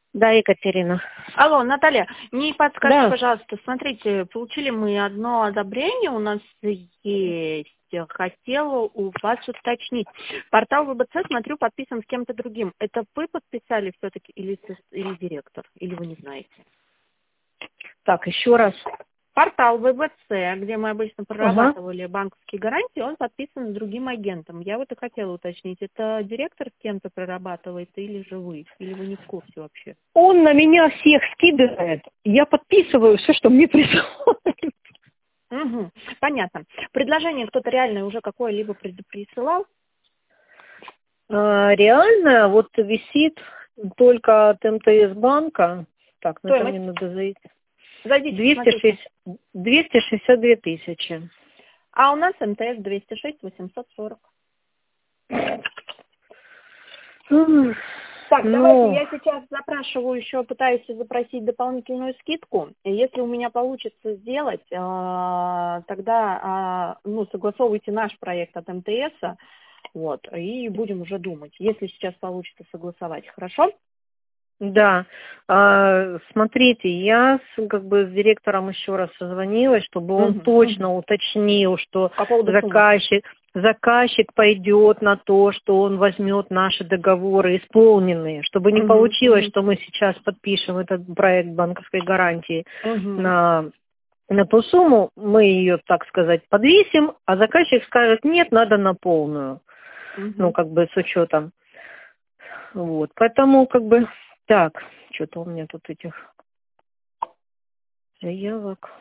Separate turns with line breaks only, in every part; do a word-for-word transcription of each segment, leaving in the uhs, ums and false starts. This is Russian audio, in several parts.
Да, Екатерина.
Алло, Наталья, не подскажите,
Да.
пожалуйста, смотрите, получили мы одно одобрение, у нас есть. Хотела у вас уточнить. Портал ВБЦ, смотрю, подписан с кем-то другим. Это вы подписали все-таки или, сос- или директор? Или вы не знаете?
Так, еще раз.
Портал ВБЦ, где мы обычно
Ага.
прорабатывали банковские гарантии, он подписан с другим агентом. Я вот и хотела уточнить, это директор с кем-то прорабатывает или же вы? Или вы не в курсе вообще?
Он на меня всех скидывает. Я подписываю все, что мне присылают.
Угу, понятно. Предложение кто-то реально уже какое-либо пред- присылал?
А, реально, вот висит только от МТС банка. Так, ну это мне
Стоимость?
надо зайти.
Зайдите,
двести
посмотрите.
шестьдесят, двести шестьдесят две тысячи.
А у нас МТС двести шесть восемьсот сорок.
М,
Так, давайте
Ну,
я сейчас запрашиваю еще, пытаюсь запросить дополнительную скидку. И если у меня получится сделать, а, тогда а, ну, согласовывайте наш проект от МТС, вот, и будем уже думать, если сейчас получится согласовать. Хорошо?
да. А, смотрите, я с, как бы с директором еще раз созвонилась, чтобы он
Мгм,
точно
мгм.
уточнил, что
По поводу суммы.
заказчик, заказчик пойдет на то, что он возьмет наши договоры исполненные, чтобы не
Мгм,
получилось,
мгм,
что мы сейчас подпишем этот проект банковской гарантии
мгм,
на, на ту сумму, мы ее, так сказать, подвесим, а заказчик скажет, нет, надо на полную, ну,
мгм.
как бы с учетом. Вот, поэтому, как бы, так, что-то у меня тут этих заявок.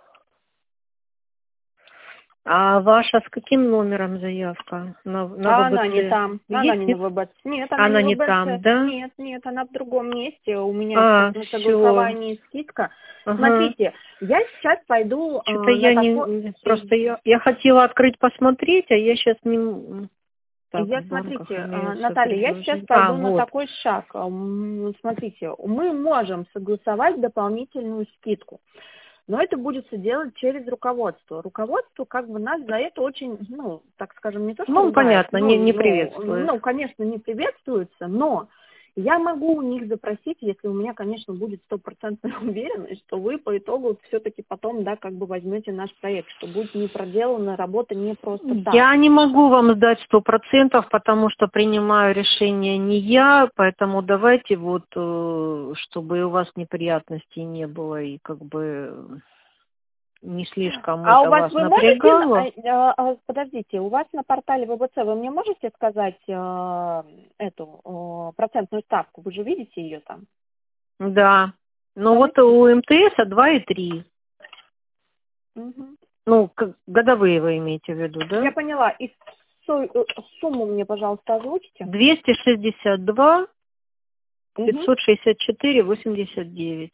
А ваша с каким номером заявка? На, на
А она не
ВБЦ?
там, она
Есть,
не
нет?
на ВБЦ. Нет, она не
Она
в
не там,
ВБЦ.
да?
Нет, нет, она в другом месте. У меня сейчас
А,
на
все.
согласовании скидка.
Ага.
Смотрите, я сейчас пойду э,
Что-то
на
я
такой...
не... Просто я, я хотела открыть, посмотреть, а я сейчас не... м, Так,
Я,
в банках
смотрите, э,
имеются
Наталья, я сейчас
предложения. А,
пойду на
вот.
такой шаг. М, Смотрите, мы можем согласовать дополнительную скидку. Но это будет делать через руководство. Руководство как бы нас за это очень, ну, так скажем, не то что
Ну,
ругает,
понятно,
ну,
не, не
ну,
приветствует.
ну, конечно, не приветствуется, но я могу у них запросить, если у меня, конечно, будет стопроцентная уверенность, что вы по итогу все-таки потом, да, как бы возьмете наш проект, что будет не проделана работа не просто так.
Я не могу вам сдать сто процентов, потому что принимаю решение не я, поэтому давайте вот, э, чтобы у вас неприятностей не было и как бы не слишком
А у
это
вас
вас
вы можете, а,
напрягало.
а, а, подождите, у вас на портале ВБЦ вы мне можете сказать э, эту э, процентную ставку? Вы же видите ее там?
Да. Ну вот
Скажите.
у МТС два и три.
Мгм.
Ну, как- годовые вы имеете в виду,
Я
да?
поняла. И су- э, сумму мне, пожалуйста, озвучите.
двести шестьдесят два
Мгм.
пятьсот шестьдесят четыре восемьдесят девять.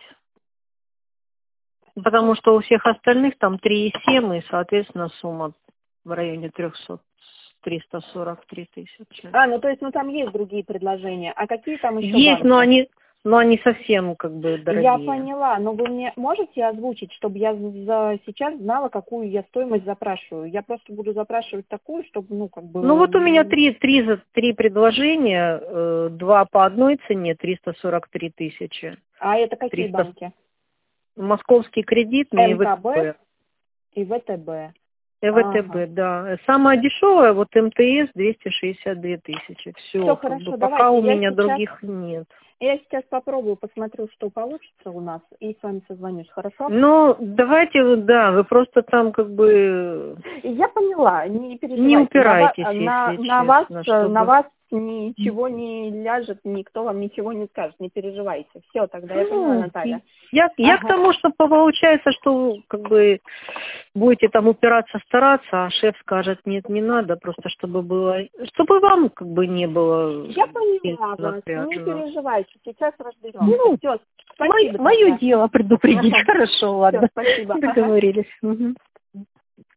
Потому что у всех остальных там три и семь, и, соответственно, сумма в районе триста, триста сорок три тысячи.
А, ну то есть, ну там есть другие предложения. А какие там еще
Есть, но
банки?
они, но они совсем как бы
Я
дорогие.
поняла, но вы мне можете озвучить, чтобы я за сейчас знала, какую я стоимость запрашиваю? Я просто буду запрашивать такую, чтобы, ну, как бы...
Ну вот у меня
м,
три, три, за- три предложения, э, два по одной цене, триста сорок три тысячи.
А это какие
триста
банки?
Московский кредитный и
МКБ
ВТБ.
и ВТБ.
И
Ага.
ВТБ, да. Самая дешевая, вот МТС, двести шестьдесят две тысячи.
Все
Все, как бы
хорошо,
пока
давайте.
у
Я
меня
сейчас,
других нет.
я сейчас попробую, посмотрю, что получится у нас, и с вами созвонюсь, хорошо?
Ну, давайте, вот, да, вы просто там как бы
Я поняла, не
не
переживайте. На, ва-
упирайтесь,
на,
если
на вас,
честно,
на
чтобы...
вас ничего не ляжет, никто вам ничего не скажет, не переживайте. Все, тогда я поняла,
Ну,
Наталья.
я, я к
Ага.
тому, что получается, что как бы будете там упираться, стараться, а шеф скажет, нет, не надо, просто чтобы было, чтобы вам как бы не было
Я
сильно
поняла вас, не
напряжно.
переживайте, сейчас разберемся.
Ну,
Все,
мое,
спасибо
мое
тогда.
дело предупредить. Хорошо,
Все,
ладно.
спасибо. Ага.
Договорились. Мгм.